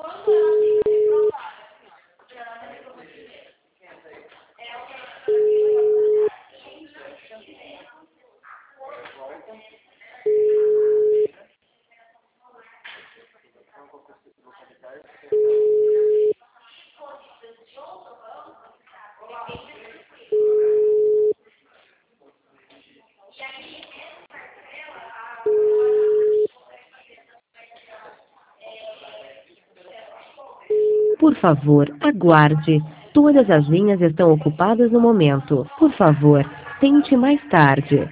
Por favor, aguarde. Todas as linhas estão ocupadas no momento. Por favor, tente mais tarde.